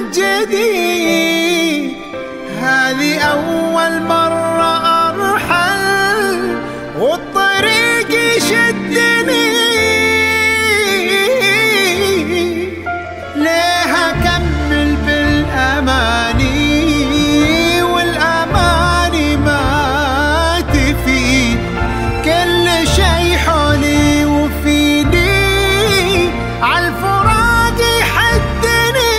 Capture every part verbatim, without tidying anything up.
جديد. هذه أول مرة أرحل والطريق يشدني، ليه أكمل بالأماني والأماني ما تفيد. كل شي حولي وفيني عالفراق يحدني.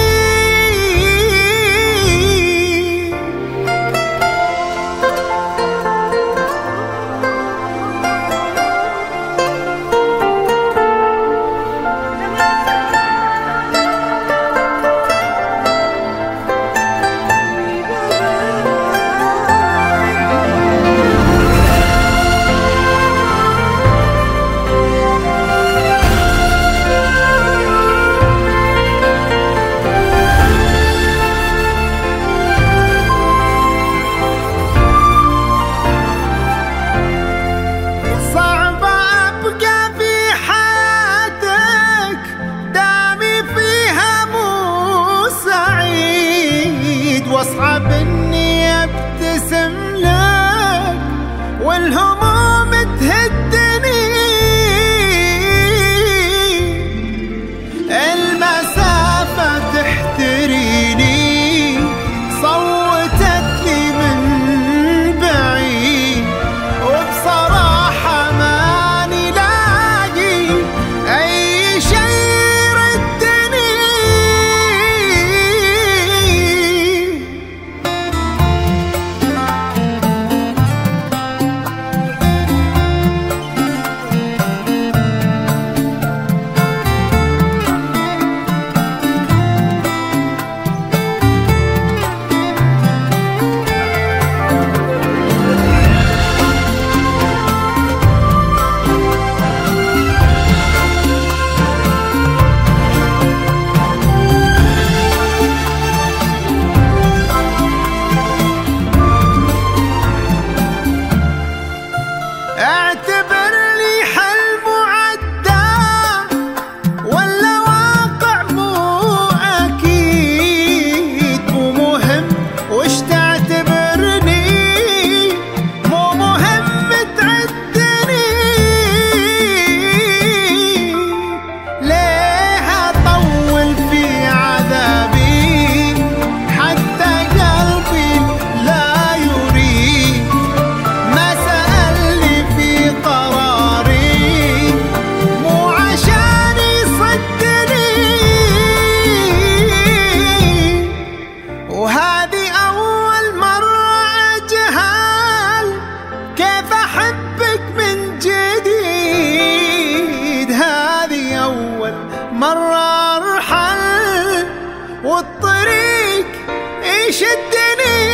واصعب اني ابتسم لك والهموم تهدني. المسافة تحتريني صوتت لي من بعيد، وبصراحة ماني لاقي اي شي يردني. اعتبر لي حلم معدى ولا واقع مو اكيد. مو مهم وش تعتبرني، مو مهم تعدني. ليه اطول في عذابي حتى قلبي لا يريد. ما سألني في قراري مو عشان يصدني. وهذه أول مرة أجهل كيف أحبك من جديد. هذه أول مرة أرحل والطريق يشدني.